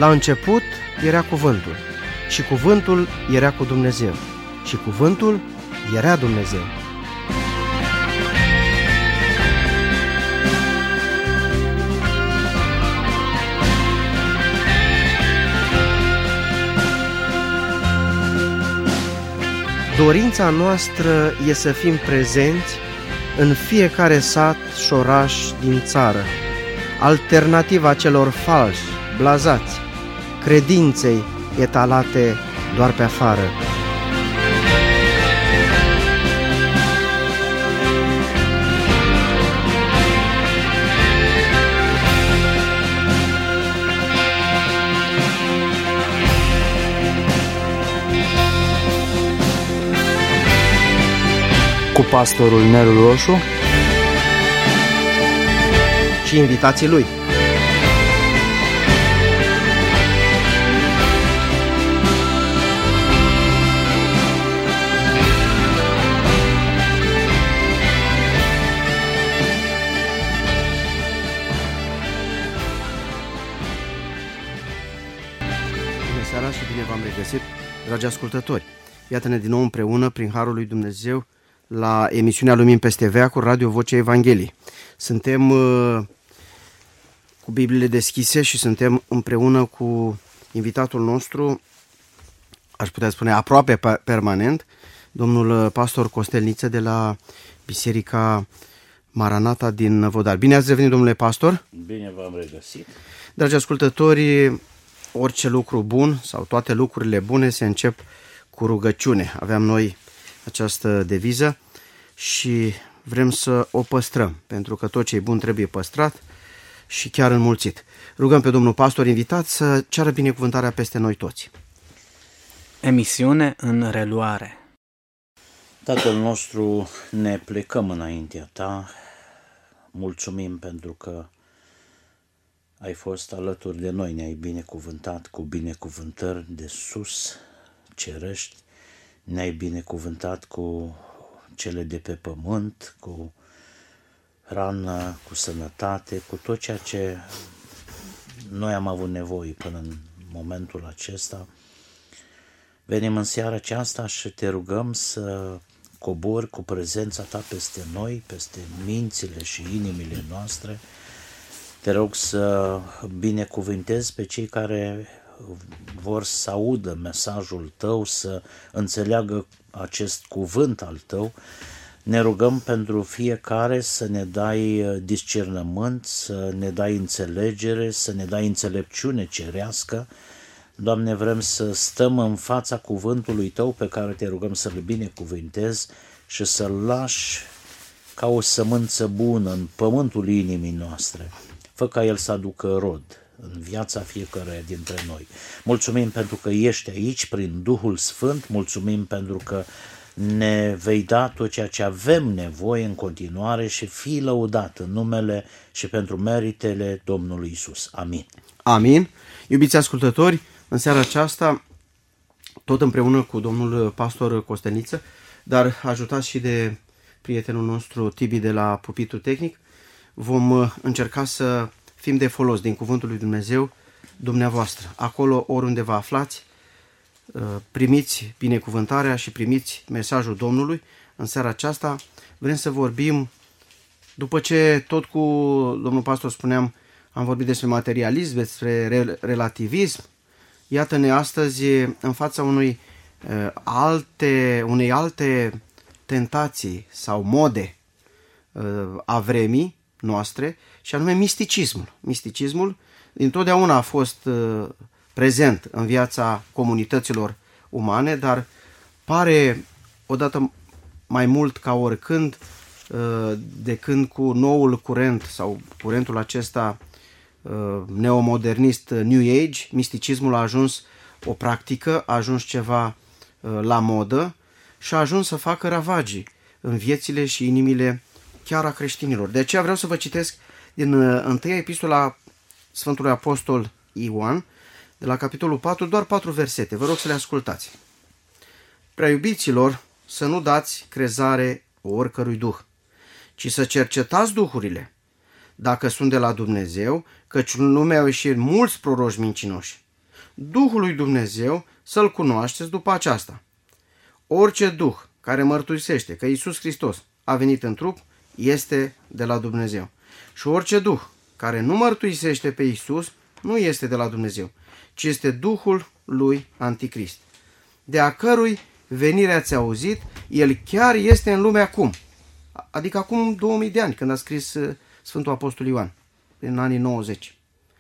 La început era cuvântul și cuvântul era cu Dumnezeu și cuvântul era Dumnezeu. Dorința noastră e să fim prezenți în fiecare sat și oraș din țară, alternativa celor falși, blazați, credinței etalate doar pe afară. Cu pastorul Nelu Roșu și invitații lui. Bună seara și bine v-am regăsit, dragi ascultători. Iată-ne din nou împreună, prin Harul lui Dumnezeu, la emisiunea Lumini peste Veac cu Radio Vocea Evangheliei. Suntem cu Bibliile deschise și suntem împreună cu invitatul nostru, aș putea spune aproape permanent, domnul pastor Costelniță de la Biserica Maranata din Vodar. Bine ați revenit, domnule pastor! Bine v-am regăsit! Dragi ascultători, orice lucru bun sau toate lucrurile bune se încep cu rugăciune. Aveam noi această deviză și vrem să o păstrăm, pentru că tot ce e bun trebuie păstrat și chiar înmulțit. Rugăm pe domnul pastor invitat să ceară binecuvântarea peste noi toți. Emisiune în reluare. Tatăl nostru, ne plecăm înaintea ta, mulțumim pentru că ai fost alături de noi, ne-ai binecuvântat cu binecuvântări de sus, cerești, ne-ai binecuvântat cu cele de pe pământ, cu hrană, cu sănătate, cu tot ceea ce noi am avut nevoie până în momentul acesta. Venim în seara aceasta și te rugăm să cobori cu prezența ta peste noi, peste mințile și inimile noastre. Te rog să binecuvântezi pe cei care vor să audă mesajul tău, să înțeleagă acest cuvânt al tău. Ne rugăm pentru fiecare să ne dai discernământ, să ne dai înțelegere, să ne dai înțelepciune cerească. Doamne, vrem să stăm în fața cuvântului tău pe care te rugăm să-l binecuvântezi și să-l lași ca o sămânță bună în pământul inimii noastre. Fă ca el să aducă rod în viața fiecăruia dintre noi. Mulțumim pentru că ești aici prin Duhul Sfânt, mulțumim pentru că ne vei da tot ceea ce avem nevoie în continuare și fii lăudat în numele și pentru meritele Domnului Isus. Amin. Amin. Iubiți ascultători, în seara aceasta, tot împreună cu domnul pastor Costelniță, dar ajutat și de prietenul nostru Tibi de la Pupitul Tehnic, vom încerca să fim de folos din Cuvântul lui Dumnezeu dumneavoastră. Acolo, oriunde vă aflați, primiți binecuvântarea și primiți mesajul Domnului. În seara aceasta vrem să vorbim, după ce tot cu domnul pastor spuneam, am vorbit despre materialism, despre relativism. Iată-ne astăzi în fața unei alte tentații sau mode a vremii noastre, și anume misticismul. Misticismul dintotdeauna a fost prezent în viața comunităților umane, dar pare odată mai mult ca oricând, de când cu noul curent sau curentul acesta neomodernist New Age, misticismul a ajuns o practică, a ajuns ceva la modă și a ajuns să facă ravagii în viețile și inimile chiar a creștinilor. De aceea vreau să vă citesc din întâia epistola Sfântului Apostol Ioan, de la capitolul 4, doar 4 versete. Vă rog să le ascultați. Prea iubiților, să nu dați crezare oricărui duh, ci să cercetați duhurile, dacă sunt de la Dumnezeu, căci în lume au ieșit mulți proroși mincinoși. Duhul lui Dumnezeu să-L cunoașteți după aceasta. Orice duh care mărturisește că Iisus Hristos a venit în trup este de la Dumnezeu. Și orice duh care nu mărturisește pe Iisus nu este de la Dumnezeu, ci este duhul lui Anticrist, de a cărui venire ați auzit, el chiar este în lume acum. Adică acum 2000 de ani, când a scris Sfântul Apostol Ioan, în anii 90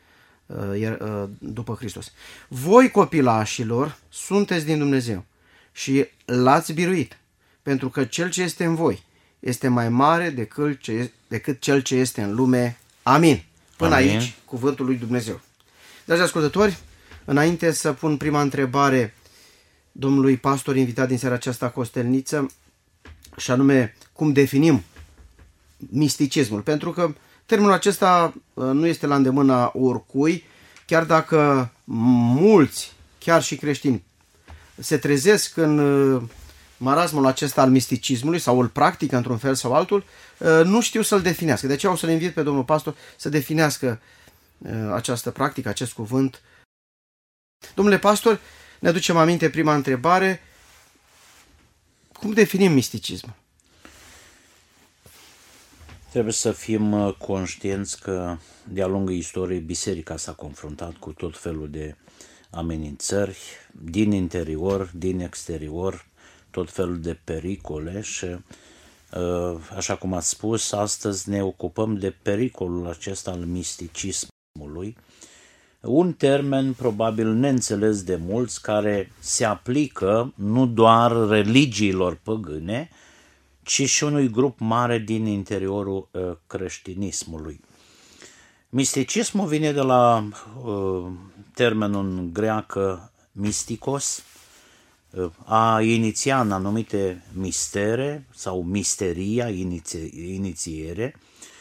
după Hristos. Voi, copilașilor, sunteți din Dumnezeu și l-ați biruit, pentru că cel ce este în voi este mai mare decât cel ce este în lume. Amin. Până Amin. Aici, cuvântul lui Dumnezeu. Dragi ascultători, înainte să pun prima întrebare domnului pastor invitat din seara aceasta Costelniță, și anume cum definim misticismul, pentru că termenul acesta nu este la îndemâna oricui, chiar dacă mulți, chiar și creștini, se trezesc în marasmul acesta al misticismului sau îl practică într-un fel sau altul, nu știu să-l definească. De aceea o să-l invit pe domnul pastor să definească această practică, acest cuvânt. Domnule pastor, ne aducem aminte prima întrebare. Cum definim misticismul? Trebuie să fim conștienți că de-a lungul istoriei biserica s-a confruntat cu tot felul de amenințări din interior, din exterior, tot felul de pericole și, așa cum ați spus, astăzi ne ocupăm de pericolul acesta al misticismului, un termen probabil neînțeles de mulți, care se aplică nu doar religiilor păgâne, ci și unui grup mare din interiorul creștinismului. Misticismul vine de la termenul în greacă mystikos, a iniția în anumite mistere sau misteria, inițiere,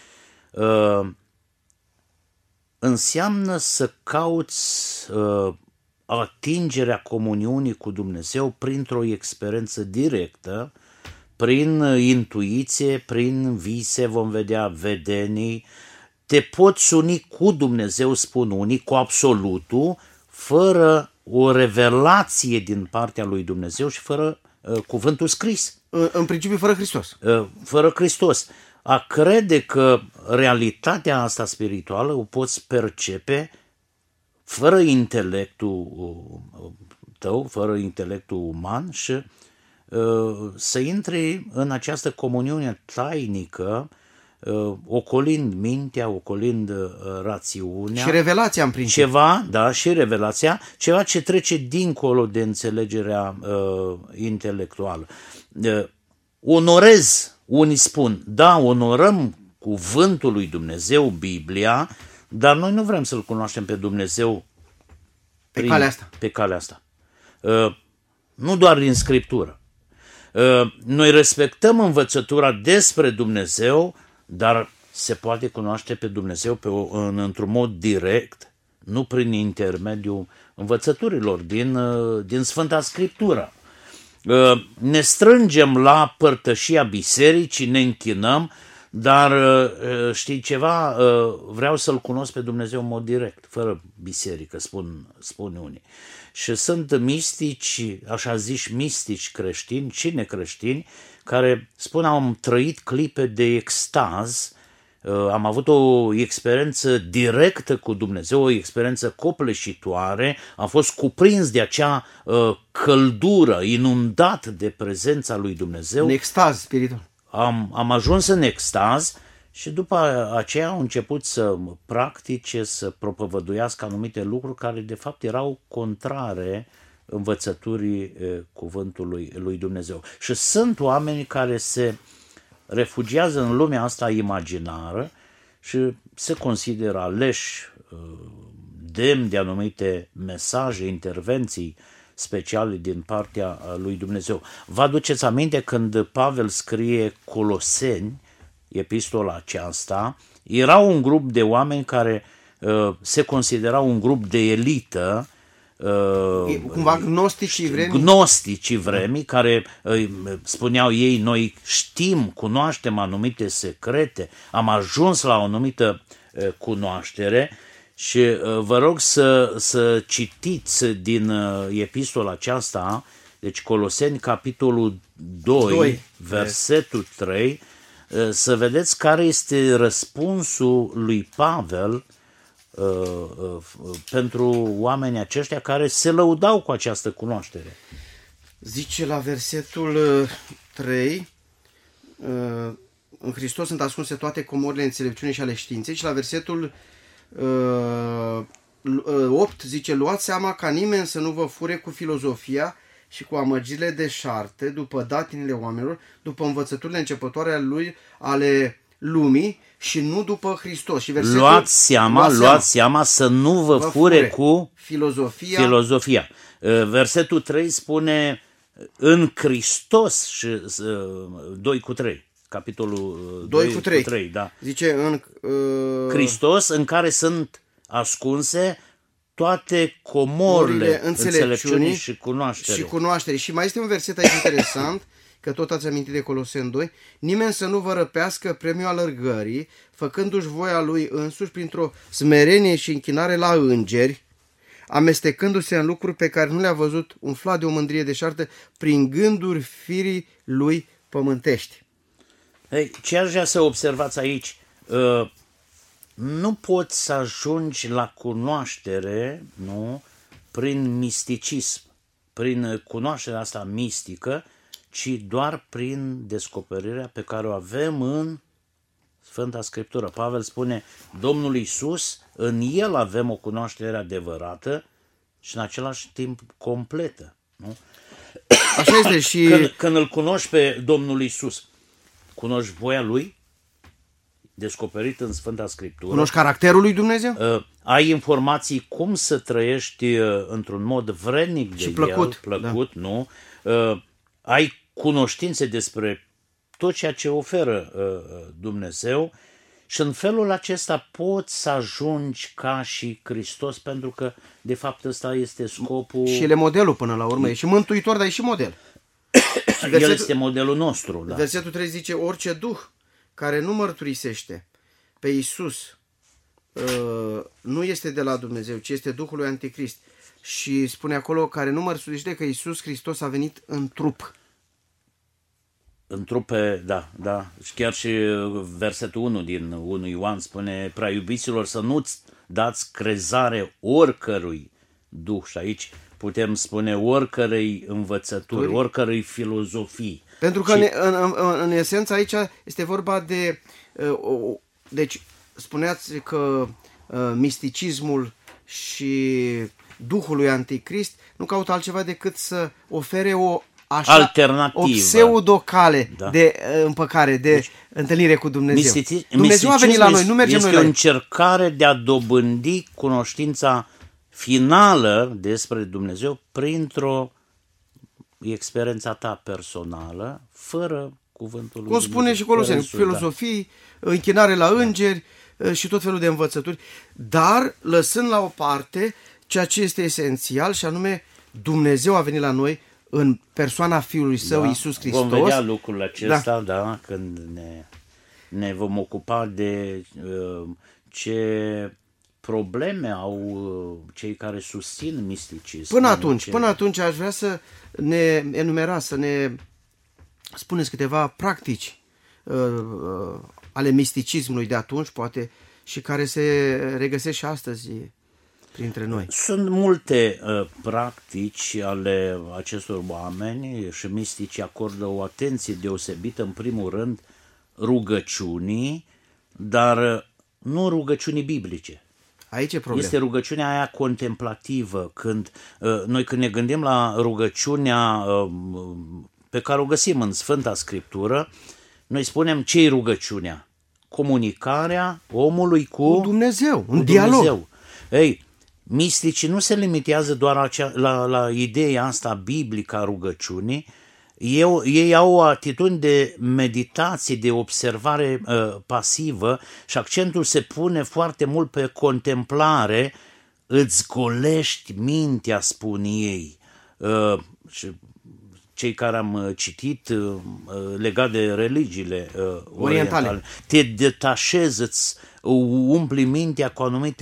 înseamnă să cauți atingerea comuniunii cu Dumnezeu printr-o experiență directă, prin intuiție, prin vise, vom vedea vedenii. Te poți uni cu Dumnezeu, spun unii, cu absolutul, fără o revelație din partea lui Dumnezeu și fără cuvântul scris. În principiu fără Hristos. Fără Hristos. A crede că realitatea asta spirituală o poți percepe fără intelectul tău, fără intelectul uman și să intri în această comuniune tainică, ocolind mintea, ocolind rațiunea. Și revelația în principiu. Și revelația, ceva ce trece dincolo de înțelegerea intelectuală. Onorez, unii spun, da, onorăm cuvântul lui Dumnezeu, Biblia, dar noi nu vrem să-L cunoaștem pe Dumnezeu pe calea asta. Nu doar din Scriptură. Noi respectăm învățătura despre Dumnezeu, dar se poate cunoaște pe Dumnezeu într-un mod direct, nu prin intermediul învățăturilor din Sfânta Scriptură. Ne strângem la părtășia bisericii, ne închinăm, dar știi ceva, vreau să-L cunosc pe Dumnezeu în mod direct, fără biserică, spun unii. Și sunt mistici, așa zici mistici creștini și necreștini, care spun am trăit clipe de extaz, am avut o experiență directă cu Dumnezeu, o experiență copleșitoare, am fost cuprins de acea căldură, inundat de prezența lui Dumnezeu. În extaz spiritual. Am ajuns în extaz și după aceea au început să practice, să propovăduiască anumite lucruri care de fapt erau contrare învățăturii cuvântului lui Dumnezeu. Și sunt oameni care se refugiază în lumea asta imaginară și se consideră aleși, demni de anumite mesaje, intervenții speciale din partea lui Dumnezeu. Vă aduceți aminte când Pavel scrie Coloseni, epistola aceasta, era un grup de oameni care se considerau un grup de elită, cumva gnosticii vremii, care spuneau ei, noi știm, cunoaștem anumite secrete, am ajuns la o anumită cunoaștere Și vă rog să citiți din epistola aceasta, deci Coloseni, capitolul 2, versetul 3, să vedeți care este răspunsul lui Pavel pentru oamenii aceștia care se lăudau cu această cunoaștere. Zice la versetul 3, în Hristos sunt ascunse toate comorile înțelepciunii și ale științei, și la versetul 8 zice: luați seama ca nimeni să nu vă fure cu filozofia și cu amăgirile deșarte, după datinile oamenilor, după învățăturile începătoare ale lumii și nu după Hristos. Și versetul, luați seama să nu vă fure cu filozofia. Versetul 3 spune în Hristos, și 2 cu 3. Capitolul 2 cu 3, da. Zice în Hristos, în care sunt ascunse toate comorile înțelepciunii și cunoașterii. Și mai este un verset aici interesant, că tot ați amintit de Coloseni 2: nimeni să nu vă răpească premiul alergării, făcându-și voia lui însuși printr-o smerenie și închinare la îngeri, amestecându-se în lucruri pe care nu le-a văzut, umflat de o mândrie deșartă, prin gânduri firii lui pământești. Ce aș vrea să observați aici? Nu poți să ajungi la cunoaștere, nu, prin misticism, prin cunoașterea asta mistică, ci doar prin descoperirea pe care o avem în Sfânta Scriptură. Pavel spune: Domnul Iisus, în El avem o cunoaștere adevărată și în același timp completă. Nu? Așa este și... Când îl cunoști pe Domnul Iisus, cunoști voia Lui, descoperit în Sfânta Scriptură. Cunoști caracterul lui Dumnezeu? Ai informații cum să trăiești într-un mod vrednic și de plăcut, da. Nu? Ai cunoștințe despre tot ceea ce oferă Dumnezeu și în felul acesta poți să ajungi ca și Hristos, pentru că de fapt ăsta este scopul. Și el e modelul până la urmă, e și mântuitor, dar e și model. El este modelul nostru. Da. Versetul 3 zice: orice duh care nu mărturisește pe Iisus nu este de la Dumnezeu, ci este Duhul lui Anticrist. Și spune acolo: care nu mărturisește că Iisus Hristos a venit în trup. În trupe, da. Și chiar și versetul 1 din 1 Ioan spune: prea iubiților, să nu-ți dați crezare oricărui duh. Și aici putem spune oricărei învățături, oricărei filozofii. Pentru că în esență aici este vorba de... Deci spuneați că misticismul și Duhul lui Anticrist nu caută altceva decât să ofere o alternativă, o pseudocale de împăcare, de întâlnire cu Dumnezeu. Dumnezeu a venit la noi, nu mergem noi la el. Este o încercare de a dobândi cunoștința finală despre Dumnezeu printr-o experiența ta personală, fără cuvântul lui Dumnezeu. Cum spune și Coloseni, filozofii, închinare la îngeri și tot felul de învățături, dar lăsând la o parte ceea ce este esențial, și anume Dumnezeu a venit la noi în persoana Fiului Său, Iisus Hristos. Vom vedea lucrul acesta, când ne vom ocupa de ce probleme au cei care susțin misticism. Până atunci aș vrea să ne enumerați, să ne spuneți câteva practici ale misticismului de atunci, poate, și care se regăsesc și astăzi printre noi. Sunt multe practici ale acestor oameni și mistici acordă o atenție deosebită, în primul rând, rugăciunii, dar nu rugăciunii biblice. Aici e problema. Este rugăciunea aia contemplativă, când noi când ne gândim la rugăciunea pe care o găsim în Sfânta Scriptură, noi spunem ce-i rugăciunea? Comunicarea omului cu Dumnezeu, un dialog. Ei, misticii nu se limitează doar la ideea asta biblică a rugăciunii, ei au o atitudine de meditație, de observare pasivă și accentul se pune foarte mult pe contemplare, îți golești mintea, spun ei. Și cei care am citit legat de religiile orientale, te detașezi, îți umpli mintea cu anumite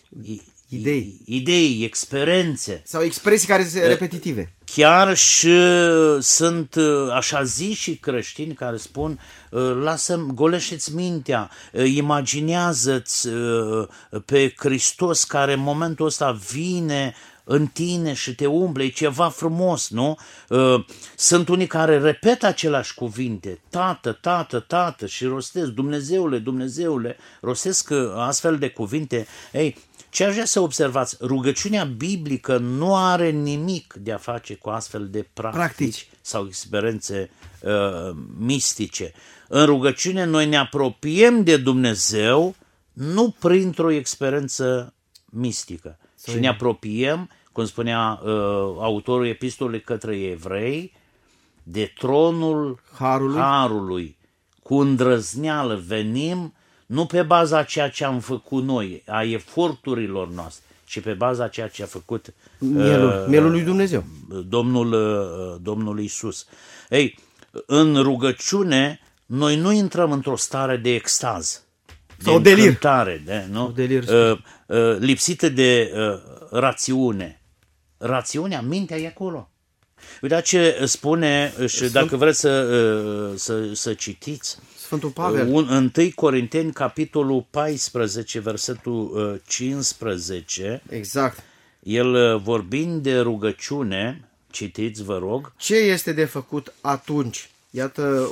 idei, experiențe. Sau expresii care sunt repetitive. Chiar și sunt așa ziși creștini care spun lasă-mi, golește-ți mintea, imaginează-ți pe Hristos care în momentul ăsta vine în tine și te umple, e ceva frumos, nu? Sunt unii care repetă aceleași cuvinte, Tată, Tată, Tată, și rostesc, Dumnezeule, Dumnezeule, rostesc astfel de cuvinte. Ei, ce aș vrea să observați, rugăciunea biblică nu are nimic de a face cu astfel de practici sau experiențe mistice. În rugăciune noi ne apropiem de Dumnezeu nu printr-o experiență mistică, ci ne apropiem, cum spunea autorul epistolei către evrei, de tronul Harului. Cu îndrăzneală venim, nu pe baza ceea ce am făcut noi, a eforturilor noastre, ci pe baza ceea ce a făcut mielul lui Dumnezeu, Domnul Iisus. Ei, în rugăciune, noi nu intrăm într-o stare de extaz, sau de încântare, lipsită de rațiune. Rațiunea, mintea e acolo. Uitați ce spune, și dacă vreți să citiți, Sfântul Pavel. 1 Corinteni, capitolul 14, versetul 15. Exact. El, vorbind de rugăciune, citiți, vă rog. Ce este de făcut atunci? Iată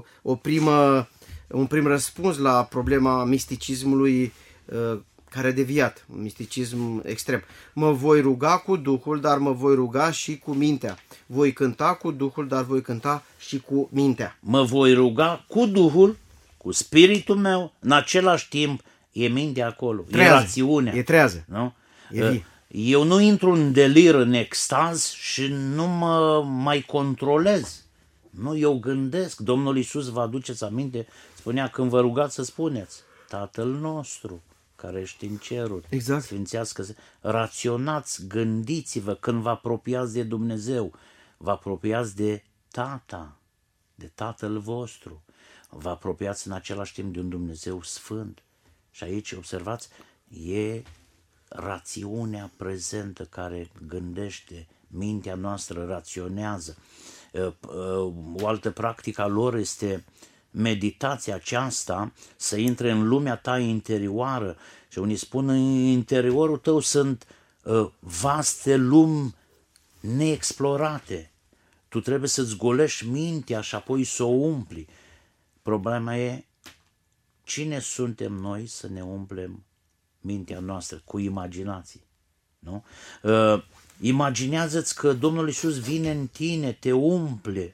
un prim răspuns la problema misticismului care a deviat, un misticism extrem. Mă voi ruga cu Duhul, dar mă voi ruga și cu mintea. Voi cânta cu Duhul, dar voi cânta și cu mintea. Mă voi ruga cu Duhul, cu spiritul meu, în același timp e mintea acolo, e rațiunea. E trează. Nu? E eu nu intru în delir, în extaz și nu mă mai controlez. Nu, eu gândesc. Domnul Iisus, vă aduceți aminte, spunea, când vă rugați să spuneți, Tatăl nostru care ești în ceruri, exact. Sfințească-se. Raționați, gândiți-vă când vă apropiați de Dumnezeu, vă apropiați de Tata, de Tatăl vostru, vă apropiați în același timp de un Dumnezeu sfânt. Și aici, observați, e rațiunea prezentă care gândește, mintea noastră raționează. O altă practică a lor este meditația aceasta, să intre în lumea ta interioară. Și unii spun, în interiorul tău sunt vaste lumi neexplorate. Tu trebuie să-ți golești mintea și apoi să o umpli. Problema e, cine suntem noi să ne umplem mintea noastră cu imaginații? Nu? Imaginează-ți că Domnul Iisus vine în tine, te umple.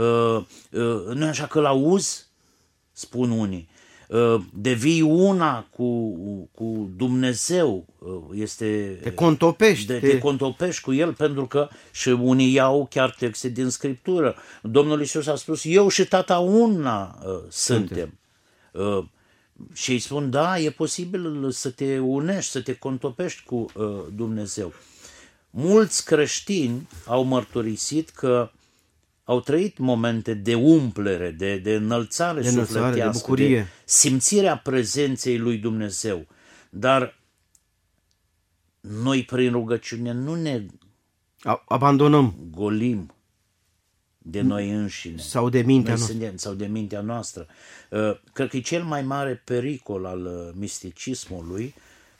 Nu e așa că l-auzi? Spun unii. Devii una cu Dumnezeu. Te contopești. Te contopești cu El, pentru că și unii iau chiar texte din Scriptură. Domnul Iisus a spus, eu și Tata una suntem. Și îi spun, da, e posibil să te unești, să te contopești cu Dumnezeu. Mulți creștini au mărturisit că au trăit momente de umplere, de înălțare sufletească, de bucurie, de simțirea prezenței lui Dumnezeu. Dar noi prin rugăciune nu ne abandonăm, golim de noi înșine. Sau de mintea noastră. Sau de mintea noastră. Cred că e cel mai mare pericol al misticismului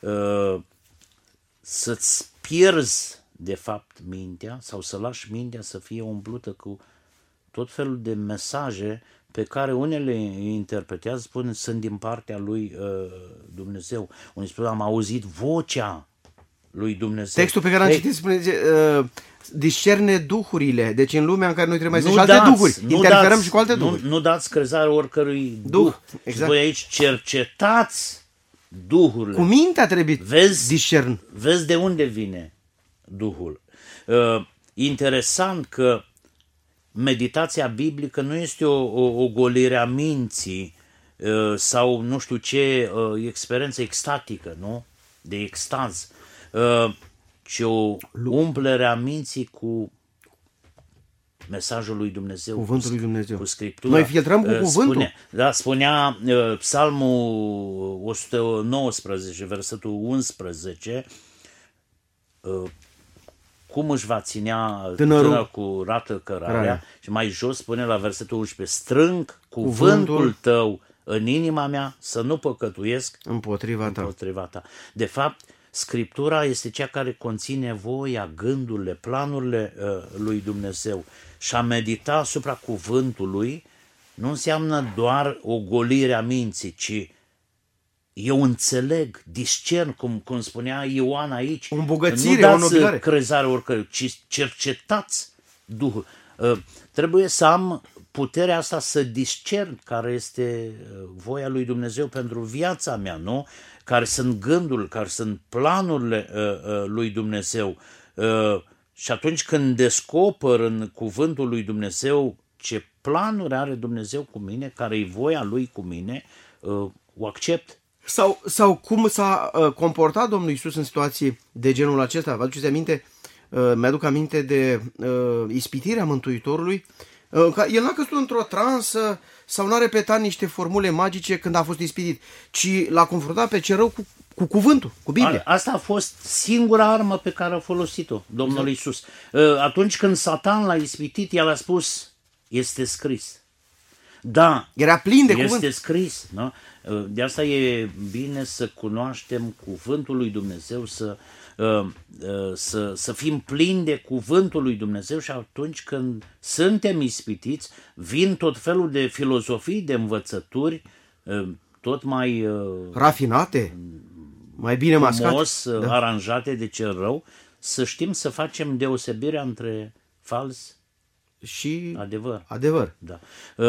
să-ți pierzi de fapt mintea sau să lași mintea să fie umplută cu tot felul de mesaje pe care unele interpretează, spun, sunt din partea lui Dumnezeu. Unii spun, am auzit vocea lui Dumnezeu. Textul pe care am citit spune, discerne duhurile. Deci în lumea în care noi trebuie să și alte duhuri. Interferăm și cu alte duhuri. Nu dați crezare oricărui duh. Exact. Și voi aici cercetați duhurile. Cu mintea trebuie discern. Vezi de unde vine Duhul. Interesant că meditația biblică nu este o golire a minții sau nu știu ce experiență extatică, nu? De extaz, ci o umplere a minții cu mesajul lui Dumnezeu, Cuvântul lui Dumnezeu. cu Scriptura. Noi filtrăm cu cuvântul. Spunea Psalmul 119, versetul 11, cum își va ținea tânăr cu rată cărarea, și mai jos spune la versetul 11, strâng cuvântul tău în inima mea să nu păcătuiesc împotriva ta. De fapt, Scriptura este cea care conține voia, gândurile, planurile lui Dumnezeu. Și a medita asupra cuvântului nu înseamnă doar o golire a minții, ci eu înțeleg, discern, cum spunea Ioan aici. O îmbogățire, o nobilare. Nu dați crezare oricărui, ci cercetați Duhul. Trebuie să am puterea asta să discern care este voia lui Dumnezeu pentru viața mea, nu? Care sunt gândurile, care sunt planurile lui Dumnezeu. Și atunci când descoper în cuvântul lui Dumnezeu ce planuri are Dumnezeu cu mine, care e voia lui cu mine, o accept. Sau cum s-a comportat Domnul Iisus în situații de genul acesta? Vă aduceți aminte? Mi-aduc aminte de ispitirea Mântuitorului. El n-a căzut într-o transă sau n-a repetat niște formule magice când a fost ispitit, ci l-a confruntat pe cel rău cu cuvântul, cu Biblia. Asta a fost singura armă pe care a folosit-o Domnul Iisus. Atunci când Satan l-a ispitit, el a spus, este scris. Da, era plin de este cuvânt. scris. Nu? De asta e bine să cunoaștem cuvântul lui Dumnezeu, să fim plini de cuvântul lui Dumnezeu, și atunci când suntem ispitiți, vin tot felul de filozofii, de învățături, tot mai rafinate, mai bine mascate, aranjate de cel rău, să știm să facem deosebirea între fals și adevăr. Da.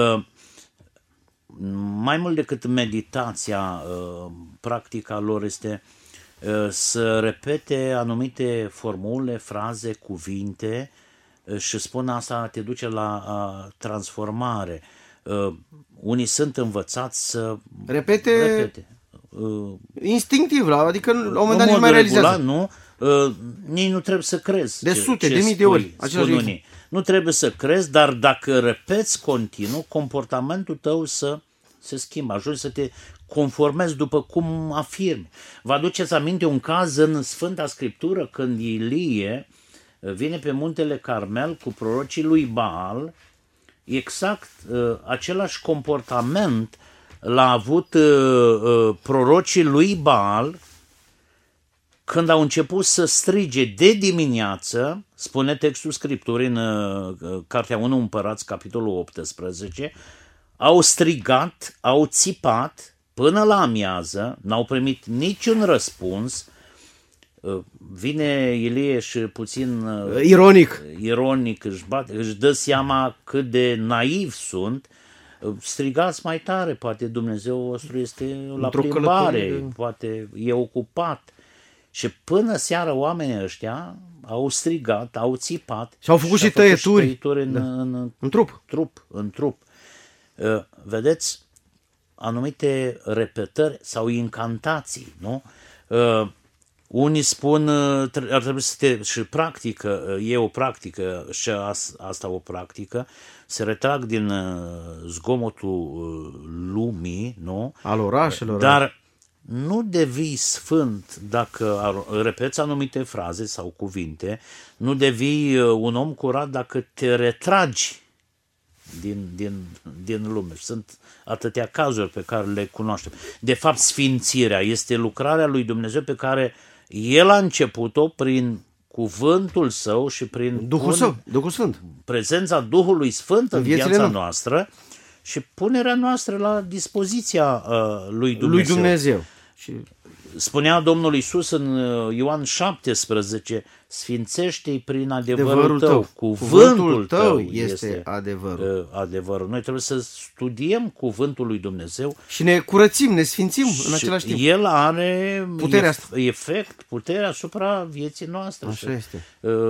Mai mult decât meditația, practica lor este să repete anumite formule, fraze, cuvinte, și spun asta te duce la transformare. Unii sunt învățați să repete. Instinctiv, adică la un moment dat nici mai realizează. Nu? Nici nu trebuie să crezi. De sute, de mii de ori. Nu trebuie să crezi, dar dacă repeți continuu, comportamentul tău se schimbă, ajungi să te conformezi după cum afirmi. Vă aduceți aminte un caz în Sfânta Scriptură când Ilie vine pe muntele Carmel cu prorocii lui Baal, exact același comportament l-a avut prorocii lui Baal când au început să strige de dimineață, spune textul Scripturii în Cartea 1 Împărați, capitolul 18, au strigat, au țipat până la amiază, n-au primit niciun răspuns. Vine Ilie și puțin ironic își dă seama cât de naiv sunt. Strigați mai tare, poate Dumnezeu vostru este la plimbare, poate e ocupat. Și până seară oamenii ăștia au strigat, au țipat și au făcut și tăieturi în trup. Vedeți, anumite repetări sau incantații, nu? Unii spun, ar trebui să și practică, e o practică și asta o practică, se retrag din zgomotul lumii, nu? Al orașelor. Dar nu devii sfânt dacă repeți anumite fraze sau cuvinte, nu devii un om curat dacă te retragi din lume. Sunt atâtea cazuri pe care le cunoaștem. De fapt, sfințirea este lucrarea lui Dumnezeu pe care El a început-o prin cuvântul Său și prin Duhul Sfânt. Prezența Duhului Sfânt în viața noastră și punerea noastră la dispoziția lui Dumnezeu. Și spunea Domnul Iisus în Ioan 17, sfințește-i prin adevărul tău. Cuvântul tău este adevărul. Noi trebuie să studiem cuvântul lui Dumnezeu. Și ne curățim, ne sfințim în același timp. El are puterea asupra vieții noastre. Așa este.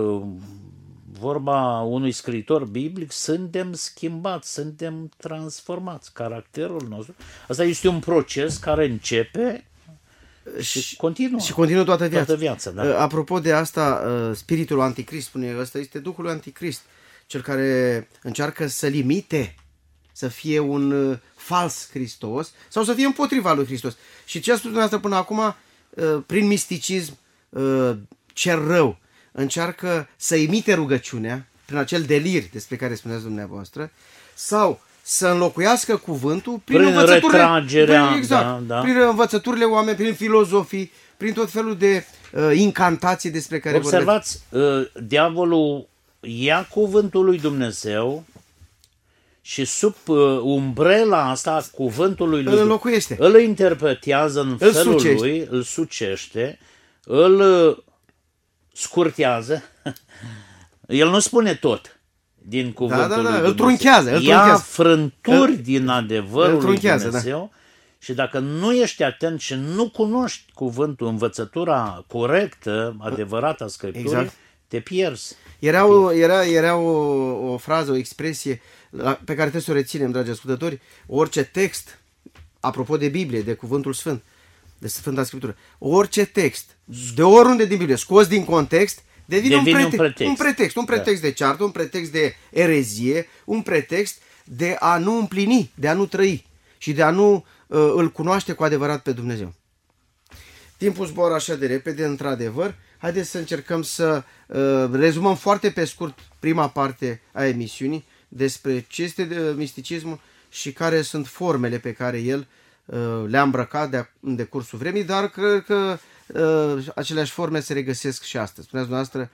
Vorba unui scriitor biblic, suntem schimbați, suntem transformați. Caracterul nostru. Asta este un proces care începe și continuă toată viața. Da. Apropo de asta, spiritul anticrist, spune, ăsta este Duhul Anticrist. cel care încearcă să-L imite, să fie un fals Hristos sau să fie împotriva lui Hristos. Și ce a spus dumneavoastră până acum, prin misticism, cel rău încearcă să imite rugăciunea prin acel delir despre care spuneați dumneavoastră, sau să înlocuiască cuvântul prin învățăturile, retragerea, prin învățăturile oameni, prin filozofii, prin tot felul de incantații despre care observați, diavolul ia cuvântul lui Dumnezeu și sub umbrela asta cuvântul lui îl înlocuiește. Îl interpretează în felul lui, îl sucește, îl scurtează. El nu spune tot din cuvântul lui Dumnezeu. Îl trunchează. Ia frânturi din adevărul lui Dumnezeu. Da. Și dacă nu ești atent și nu cunoști cuvântul, învățătura corectă, adevărată a Scripturii, te pierzi. Era o frază, o expresie pe care trebuie să o reținem, dragi ascultători. Orice text, apropo de Biblie, de cuvântul Sfânt, de Sfânta Scriptură, orice text, de oriunde din Biblie, scos din context, devine un pretext de ceartă, un pretext de erezie, un pretext de a nu împlini, de a nu trăi și de a nu îl cunoaște cu adevărat pe Dumnezeu. Timpul zboară așa de repede, într-adevăr. Haideți să încercăm să rezumăm foarte pe scurt prima parte a emisiunii despre ce este misticismul și care sunt formele pe care el le-a îmbrăcat în decursul vremii, dar cred că aceleași forme se regăsesc și astăzi. Spuneați dumneavoastră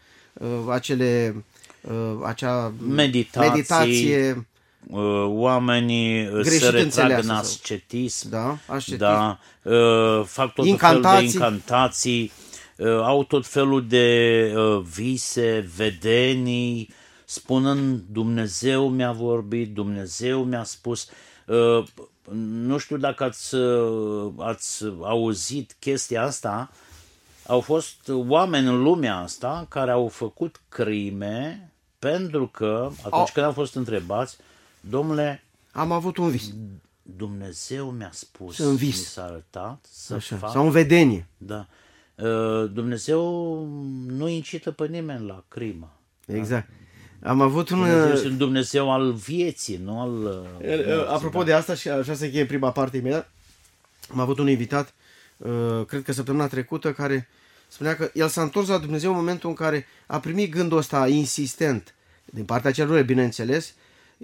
acea meditație, oamenii se retrag în ascetism, fac tot felul de incantații, au tot felul de vise, vedenii, spunând Dumnezeu mi-a vorbit, Dumnezeu mi-a spus. Nu știu dacă ați auzit chestia asta. Au fost oameni în lumea asta care au făcut crime pentru că atunci când au fost întrebați, domnule, am avut un vis. Dumnezeu mi-a spus, mi s-a arătat să fac. Sau în vedenie. Da. Dumnezeu nu incită pe nimeni la crimă. Exact. Am avut un Dumnezeu al vieții, nu al... Apropo de asta, și așa se încheie prima parte imediat, am avut un invitat, cred că săptămâna trecută, care spunea că el s-a întors la Dumnezeu în momentul în care a primit gândul ăsta insistent, din partea celor, bineînțeles,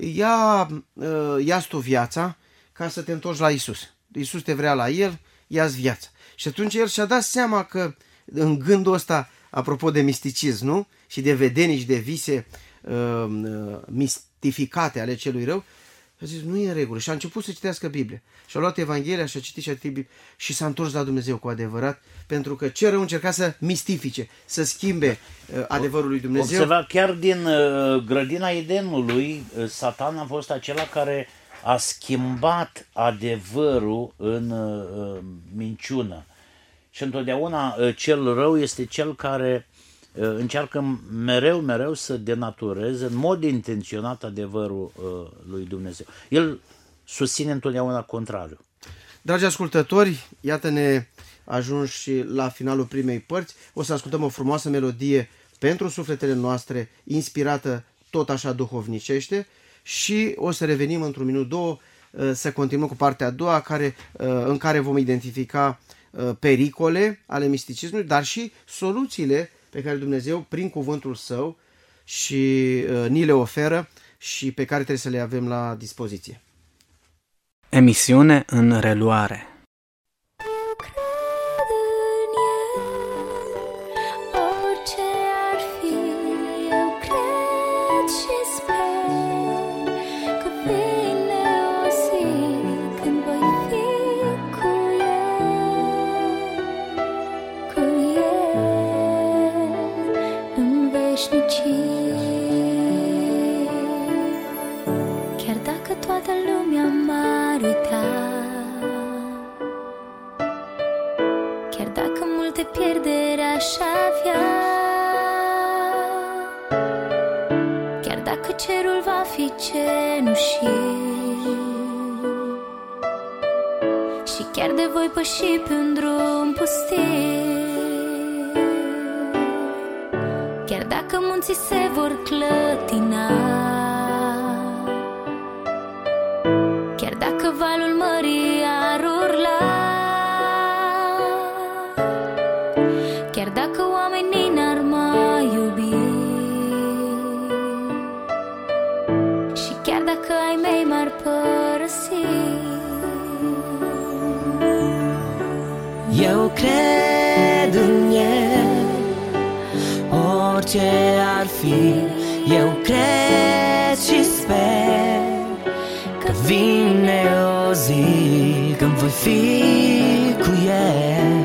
ia-ți tu viața ca să te întorci la Isus. Isus te vrea la el, ia-ți viața. Și atunci el și-a dat seama că în gândul ăsta, apropo de misticism, nu? Și de vedenii și de vise mistificate ale celui rău, a zis, nu e în regulă. Și a început să citească Biblia. Și a luat Evanghelia și a citit Biblia și s-a întors la Dumnezeu cu adevărat, pentru că ce rău încerca să mistifice, să schimbe adevărul lui Dumnezeu. Observa, chiar din grădina Edenului, Satan a fost acela care a schimbat adevărul în minciună. Și întotdeauna cel rău este cel care încearcă mereu să denatureze în mod intenționat adevărul lui Dumnezeu. El susține întotdeauna contrariu. Dragi ascultători, iată-ne ajunși la finalul primei părți. O să ascultăm o frumoasă melodie pentru sufletele noastre, inspirată tot așa duhovnicește, și o să revenim într-un minut, două, să continuăm cu partea a doua, în care vom identifica pericole ale misticismului, dar și soluțiile pe care Dumnezeu, prin cuvântul Său, și ni le oferă și pe care trebuie să le avem la dispoziție. Emisiune în reluare. Chiar dacă toată lumea m-ar uita, chiar dacă multe pierderi aș avea, chiar dacă cerul va fi cenușii și chiar de voi păși pe un drum pustiu, chiar dacă munții se vor clătina, chiar dacă valul mării ar urla, chiar dacă oamenii n-ar mai iubi, și chiar dacă ai mei m-ar părăsi. Eu cred în El, orice ar fi. Eu cred și sper că vine o zi când voi fi cu El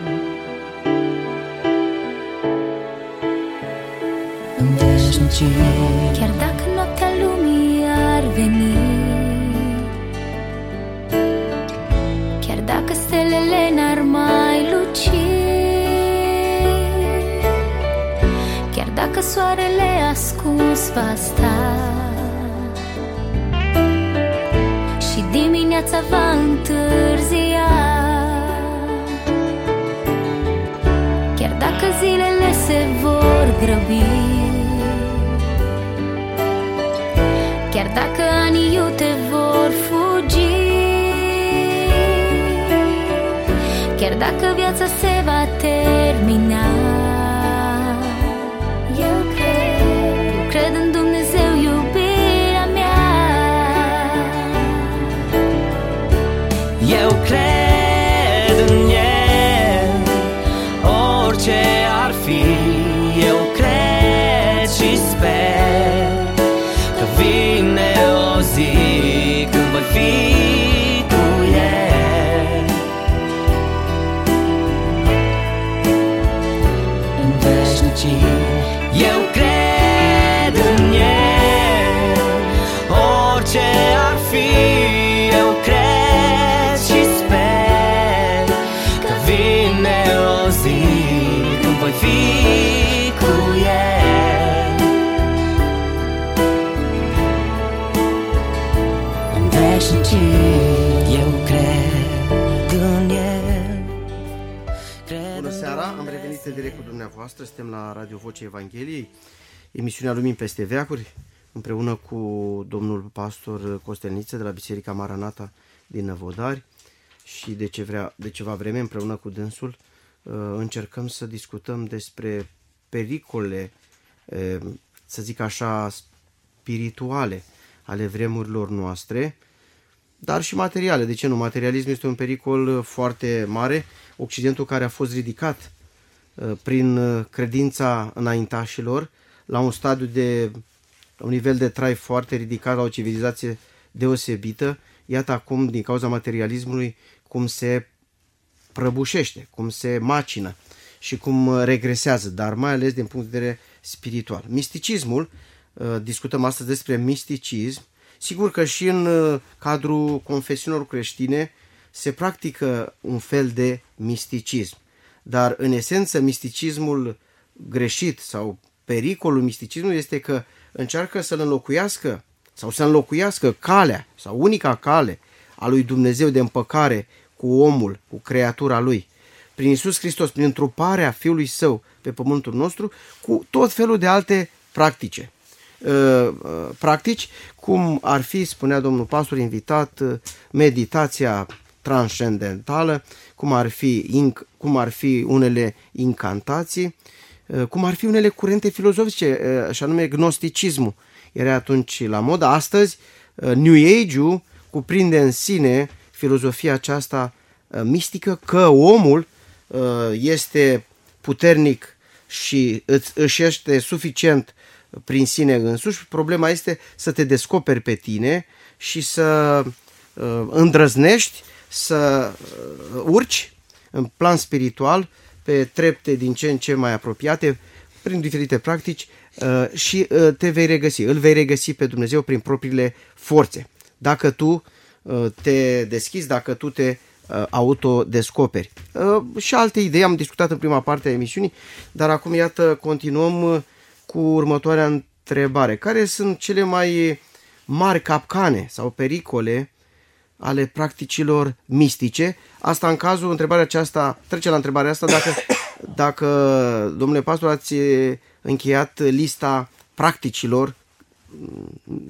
în veșnicie. Chiar dacă noaptea lumii ar veni, chiar dacă stelele n-ar mai luci, chiar dacă soarele ascuns va sta și dimineața va întârzia, chiar dacă zilele se vor grăbi, chiar dacă anii iute vor fugi, chiar dacă viața se va termina, eu cred în Dumnezeu, iubirea mea. Eu cred în El, orice ar fi. Eu cred și sper că vine o zi când voi fi cu El în veșnicie. Eu cred în El, orice ar fi. Eu cred și sper că vine o zi când voi fi cu El în veșnicie. Eu cred în El. Bună seara, am revenit în direct cu dumneavoastră, suntem la Radio Vocea Evangheliei, emisiunea Lumini peste veacuri, împreună cu domnul pastor Costelniță de la Biserica Maranata din Năvodari și de ceva vreme împreună cu dânsul încercăm să discutăm despre pericole, să zic așa, spirituale ale vremurilor noastre, dar și materiale. De ce nu? Materialismul este un pericol foarte mare. Occidentul, care a fost ridicat prin credința înaintașilor la un un nivel de trai foarte ridicat, la o civilizație deosebită, iată acum, din cauza materialismului, cum se prăbușește, cum se macină și cum regresează, dar mai ales din punct de vedere spiritual. Misticismul, discutăm astăzi despre misticism. Sigur că și în cadrul confesiunilor creștine se practică un fel de misticism, dar în esență misticismul greșit sau pericolul misticismului este că încearcă să-l înlocuiască sau să înlocuiască calea sau unica cale a lui Dumnezeu de împăcare cu omul, cu creatura lui, prin Iisus Hristos, prin întruparea Fiului Său pe pământul nostru, cu tot felul de alte practici, cum ar fi, spunea domnul pastor invitat, meditația transcendentală, cum ar fi unele incantații, cum ar fi unele curente filozofice, și anume gnosticismul. Era atunci la modă. Astăzi, New Age-ul cuprinde în sine filozofia aceasta mistică, că omul este puternic și își este suficient prin sine însuși. Problema este să te descoperi pe tine și să îndrăznești să urci în plan spiritual pe trepte din ce în ce mai apropiate prin diferite practici și îl vei regăsi pe Dumnezeu prin propriile forțe. Dacă tu te deschizi, dacă tu te autodescoperi. Și alte idei am discutat în prima parte a emisiunii, dar acum iată continuăm cu următoarea întrebare. Care sunt cele mai mari capcane sau pericole ale practicilor mistice? Asta în cazul, trece la întrebarea asta, dacă domnule pastor, ați încheiat lista practicilor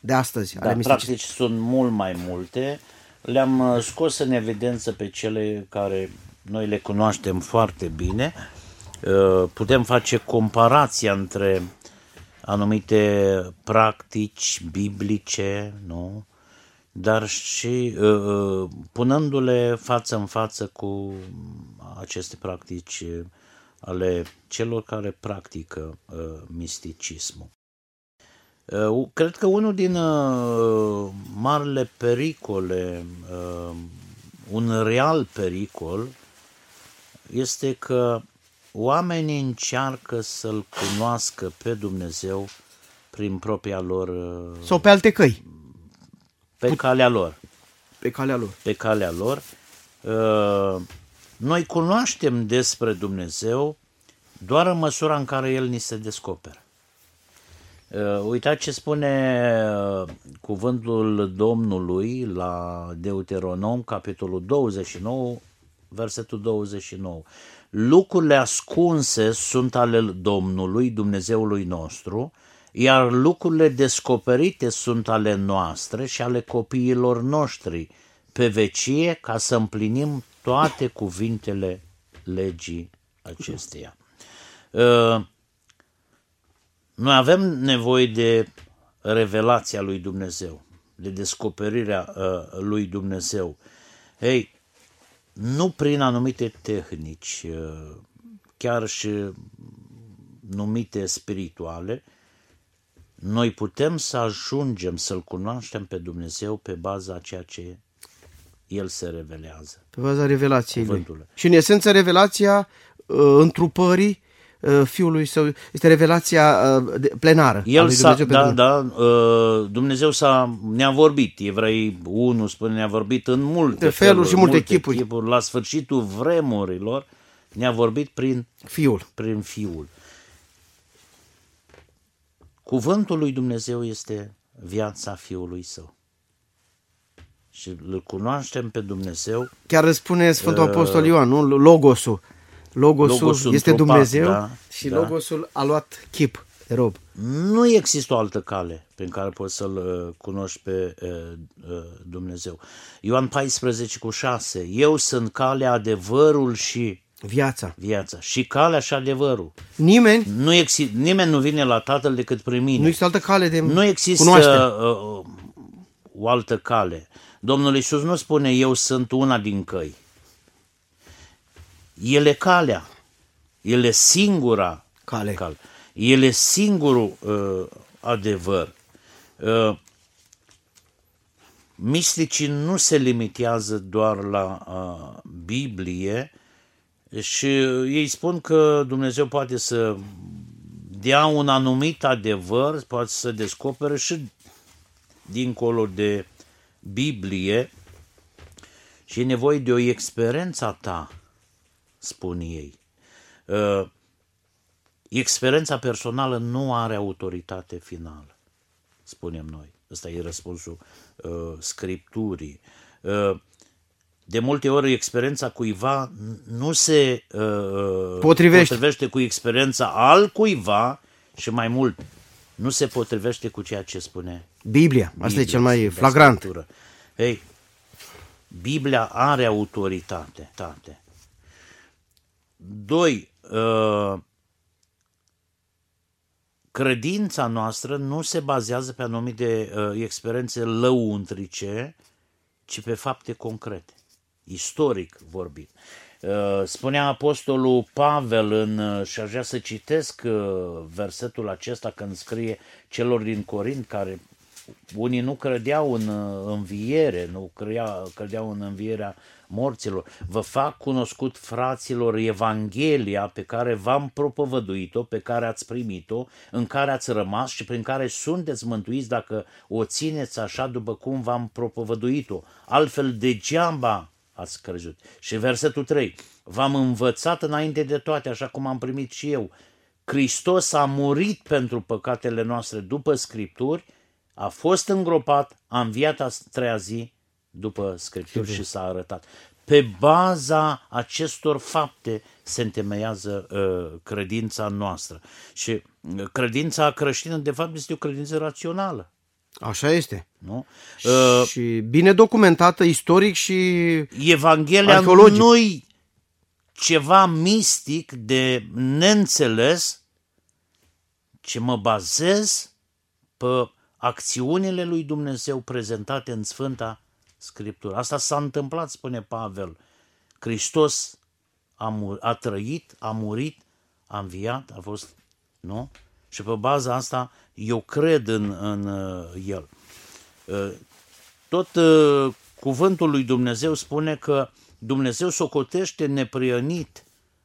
de astăzi, ale practici misticii. sunt mult mai multe. Le-am scos în evidență pe cele care noi le cunoaștem foarte bine. Putem face comparația între anumite practici biblice, nu? Dar și punându-le față în față cu aceste practici ale celor care practică misticismul. Cred că unul din marile pericole, un real pericol, este că oamenii încearcă să-L cunoască pe Dumnezeu prin propria lor... Sau pe alte căi. Pe calea lor. Pe calea lor. Pe calea lor. Noi cunoaștem despre Dumnezeu doar în măsura în care El ni se descoperă. Uitați ce spune cuvântul Domnului la Deuteronom, capitolul 29, versetul 29. Lucrurile ascunse sunt ale Domnului, Dumnezeului nostru, iar lucrurile descoperite sunt ale noastre și ale copiilor noștri, pe vecie, ca să împlinim toate cuvintele legii acesteia. Noi avem nevoie de revelația lui Dumnezeu, de descoperirea lui Dumnezeu. Ei, nu prin anumite tehnici, chiar și numite spirituale, noi putem să ajungem să-L cunoaștem pe Dumnezeu pe baza a ceea ce El se revelează. Pe baza revelației Cuvântul. Lui. Și în esență revelația întrupării Fiului Său este revelația plenară. El Dumnezeu ne-a vorbit. Evrei 1 spune ne-a vorbit în multe feluri și multe chipuri. La sfârșitul vremurilor ne-a vorbit prin Fiul. Cuvântul lui Dumnezeu este viața Fiului Său. Și îl cunoaștem pe Dumnezeu. Chiar răspune Sfântul Apostol Ioan, nu? Logosul este întrupat, Dumnezeu și Logosul a luat chip de rob. Nu există o altă cale prin care poți să-L cunoști pe Dumnezeu. Ioan 14:6. Eu sunt calea, adevărul și viața. Și calea și adevărul. Nimeni nu vine la Tatăl decât prin mine. Nu există altă cale de Nu există o altă cale. Domnul Iisus nu spune eu sunt una din căi. El e calea. El e singura cale. El e singurul adevăr. Misticii nu se limitează doar la Biblie și ei spun că Dumnezeu poate să dea un anumit adevăr, poate să descopere și dincolo de Biblie și e nevoie de o experiență a ta, spun ei. Experiența personală nu are autoritate finală, spunem noi. Ăsta e răspunsul Scripturii. De multe ori experiența cuiva nu se potrivește cu experiența altcuiva și mai mult, nu se potrivește cu ceea ce spune Biblia. Asta e cel mai flagrant. Ei, Biblia are autoritate. 2. Credința noastră nu se bazează pe anumite experiențe lăuntrice, ci pe fapte concrete, istoric vorbind. Spunea apostolul Pavel și aș vrea să citesc versetul acesta când scrie celor din Corint, care unii nu credeau în înviere, nu credeau în învierea morților. Vă fac cunoscut, fraților, Evanghelia pe care v-am propovăduit-o, pe care ați primit-o, în care ați rămas și prin care sunteți mântuiți dacă o țineți așa după cum v-am propovăduit-o. Altfel degeaba ați crezut. Și versetul 3. V-am învățat înainte de toate, așa cum am primit și eu. Hristos a murit pentru păcatele noastre după Scripturi, a fost îngropat, a înviat a treia zi după Scripturi și s-a arătat. Pe baza acestor fapte se întemeiază credința noastră. Și credința creștină, de fapt, este o credință rațională. Așa este. Nu? Și bine documentată istoric și Evanghelia arheologic. nu-i ceva mistic de neînțeles, ci mă bazez pe acțiunile lui Dumnezeu prezentate în Sfânta Scriptură. Asta s-a întâmplat, spune Pavel. Hristos a trăit, a murit, a înviat, a fost, nu? Și pe baza asta eu cred în El. Tot cuvântul lui Dumnezeu spune că Dumnezeu socotește neprihănit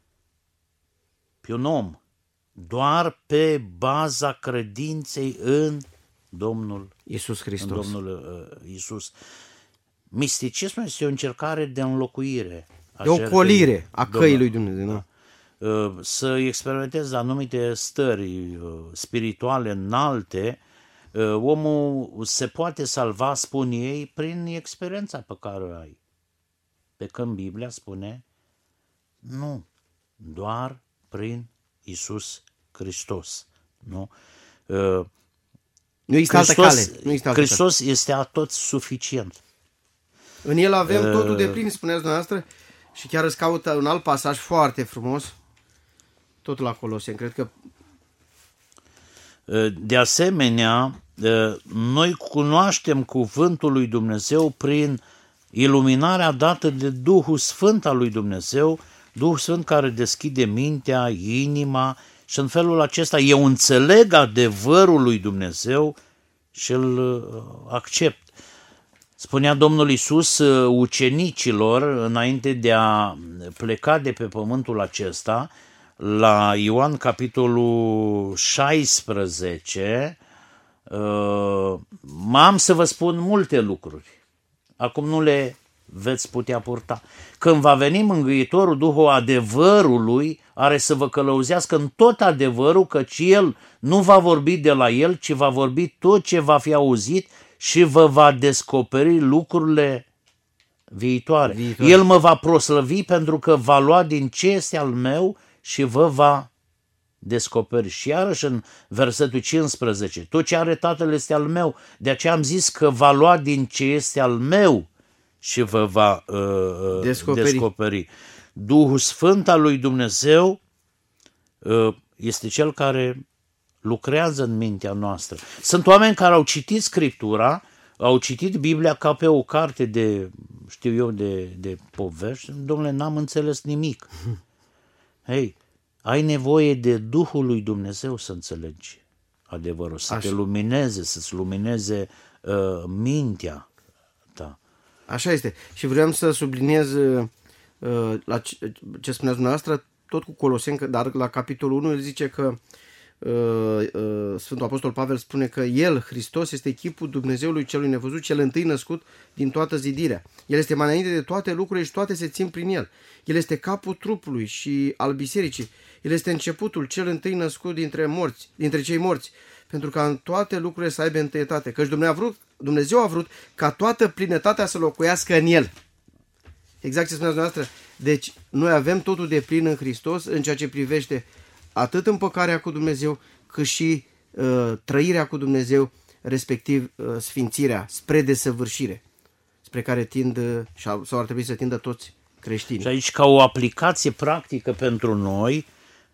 pe un om doar pe baza credinței în Domnul Iisus Hristos. În Domnul Iisus. Misticismul este o încercare de înlocuire. De ocolire a căii lui Dumnezeu. Da. Să experimentezi anumite stări spirituale înalte, omul se poate salva, spun ei, prin experiența pe care o ai. Pe când Biblia spune, nu, doar prin Iisus Hristos. Nu? Nu există altă cale. Nu există altă Hristos este atot suficient. În El avem totul de plin, spuneați dumneavoastră, și chiar îți caută un alt pasaj foarte frumos, totul la Coloseni. Cred că de asemenea, noi cunoaștem cuvântul lui Dumnezeu prin iluminarea dată de Duhul Sfânt al lui Dumnezeu, Duhul Sfânt care deschide mintea, inima și în felul acesta eu înțeleg adevărul lui Dumnezeu și îl accept. Spunea Domnul Iisus ucenicilor înainte de a pleca de pe pământul acesta, la Ioan capitolul 16, am să vă spun multe lucruri. Acum nu le veți putea purta. Când va veni Mângâietorul, Duhul adevărului, are să vă călăuzească în tot adevărul, căci El nu va vorbi de la El, ci va vorbi tot ce va fi auzit și vă va descoperi lucrurile viitoare. El mă va proslăvi pentru că va lua din ce este al meu și vă va descoperi. Și iarăși în versetul 15, tot ce are Tatăl este al meu, de aceea am zis că va lua din ce este al meu și vă va descoperi. Duhul Sfânt al lui Dumnezeu este Cel care lucrează în mintea noastră. Sunt oameni care au citit Scriptura, au citit Biblia ca pe o carte de, știu eu, de povești. Dom'le, n-am înțeles nimic. Hei, ai nevoie de Duhul lui Dumnezeu să înțelegi adevărul, să te lumineze, să-ți lumineze mintea ta. Așa este. Și vreau să subliniez la ce spuneați dumneavoastră, tot cu Coloseni, dar la capitolul 1 el zice că Sfântul Apostol Pavel spune că El, Hristos, este chipul Dumnezeului celui nevăzut, cel întâi născut din toată zidirea. El este mai înainte de toate lucrurile și toate se țin prin El. El este capul trupului și al bisericii. El este începutul, cel întâi născut dintre cei morți, pentru ca în toate lucrurile să aibă întâietate. Căci Dumnezeu a vrut ca toată plinătatea să locuiască în El. Exact ce spuneați dumneavoastră. Deci noi avem totul de plin în Hristos în ceea ce privește atât împăcarea cu Dumnezeu, cât și trăirea cu Dumnezeu, respectiv sfințirea, spre desăvârșire, spre care tind sau ar trebui să tindă toți creștinii. Și aici, ca o aplicație practică pentru noi,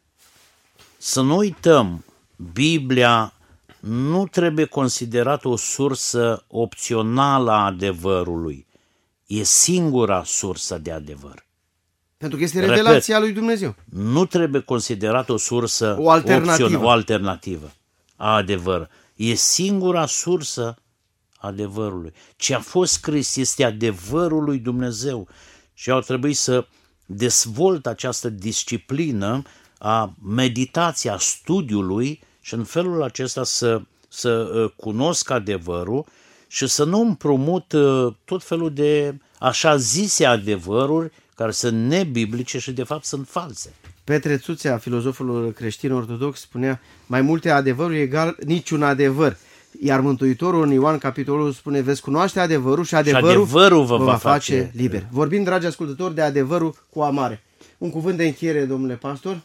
să nu uităm, Biblia nu trebuie considerată o sursă opțională a adevărului. E singura sursă de adevăr. Pentru că este revelația lui Dumnezeu. Nu trebuie considerată o sursă o alternativă a adevăr. E singura sursă adevărului. Ce a fost scris este adevărul lui Dumnezeu și ar trebui să dezvolt această disciplină a meditației, a studiului și în felul acesta să cunosc adevărul și să nu împrumut tot felul de așa zise adevăruri care sunt nebiblice și de fapt sunt false. Petre Țuțea, filozoful creștin ortodox, spunea: mai multe adevăruri egal niciun adevăr. Iar Mântuitorul în Ioan capitolul spune: veți cunoaște adevărul și adevărul vă va face liber. Vorbim, dragi ascultători, de adevărul cu amare. Un cuvânt de încheiere, domnule pastor?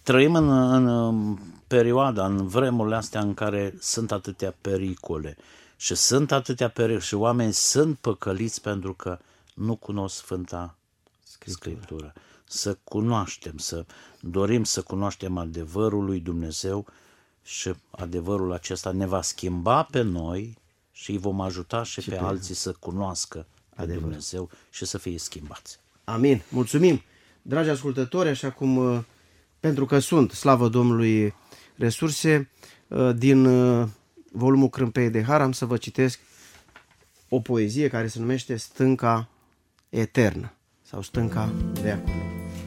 trăim în perioada, în vremurile astea în care sunt atâtea pericole și sunt atâtea pericole și oamenii sunt păcăliți pentru că nu cunosc Sfânta Scriptură. Să cunoaștem, să dorim să cunoaștem adevărul lui Dumnezeu și adevărul acesta ne va schimba pe noi și îi vom ajuta și pe alții să cunoască adevărul Dumnezeu și să fie schimbați. Amin. Mulțumim. Dragi ascultători, așa cum, pentru că sunt, slavă Domnului, resurse, din volumul Crâmpeie de Har am să vă citesc o poezie care se numește Stânca Eternă sau Stânca Veacului.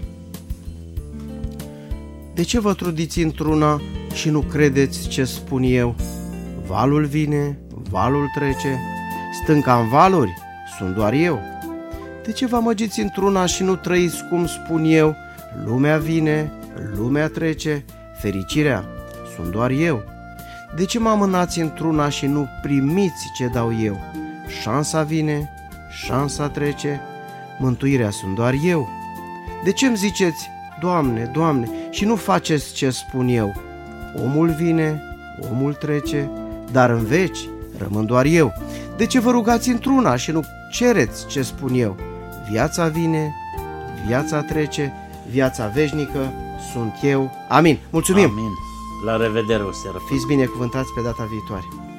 De ce vă trudiți într-una și nu credeți ce spun eu? Valul vine, valul trece, stânca în valuri sunt doar eu. De ce vă amăgiți într-una și nu trăiți cum spun eu? Lumea vine, lumea trece, fericirea sunt doar eu. De ce mă amânați într-una și nu primiți ce dau eu? Șansa vine, șansa trece, mântuirea sunt doar eu. De ce îmi ziceți, Doamne, Doamne, și nu faceți ce spun eu? Omul vine, omul trece, dar în veci rămân doar eu. De ce vă rugați într-una și nu cereți ce spun eu? Viața vine, viața trece, viața veșnică sunt eu. Amin. Mulțumim! Amin. La revedere o seară. Fiți binecuvântați pe data viitoare.